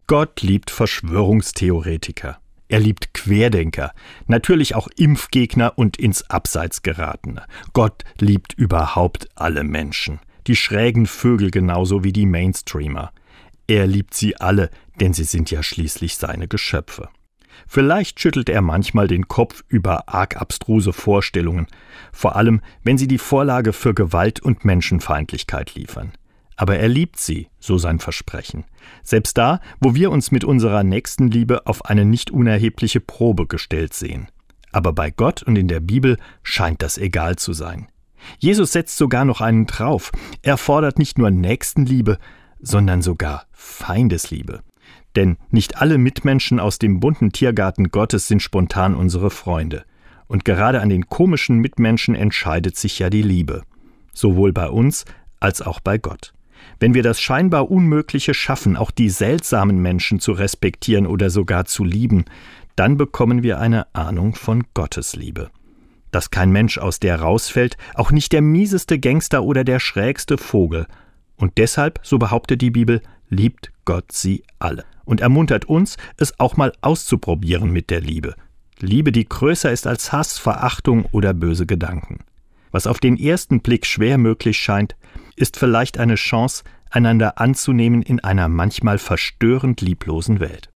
Gott liebt Verschwörungstheoretiker. Er liebt Querdenker, natürlich auch Impfgegner und ins Abseits geratene. Gott liebt überhaupt alle Menschen, die schrägen Vögel genauso wie die Mainstreamer. Er liebt sie alle, denn sie sind ja schließlich seine Geschöpfe. Vielleicht schüttelt er manchmal den Kopf über arg abstruse Vorstellungen, vor allem wenn sie die Vorlage für Gewalt und Menschenfeindlichkeit liefern. Aber er liebt sie, so sein Versprechen. Selbst da, wo wir uns mit unserer Nächstenliebe auf eine nicht unerhebliche Probe gestellt sehen. Aber bei Gott und in der Bibel scheint das egal zu sein. Jesus setzt sogar noch einen drauf. Er fordert nicht nur Nächstenliebe, sondern sogar Feindesliebe. Denn nicht alle Mitmenschen aus dem bunten Tiergarten Gottes sind spontan unsere Freunde. Und gerade an den komischen Mitmenschen entscheidet sich ja die Liebe. Sowohl bei uns als auch bei Gott. Wenn wir das scheinbar Unmögliche schaffen, auch die seltsamen Menschen zu respektieren oder sogar zu lieben, dann bekommen wir eine Ahnung von Gottes Liebe. Dass kein Mensch aus der rausfällt, auch nicht der mieseste Gangster oder der schrägste Vogel. Und deshalb, so behauptet die Bibel, liebt Gott sie alle und ermuntert uns, es auch mal auszuprobieren mit der Liebe. Liebe, die größer ist als Hass, Verachtung oder böse Gedanken. Was auf den ersten Blick schwer möglich scheint, ist vielleicht eine Chance, einander anzunehmen in einer manchmal verstörend lieblosen Welt.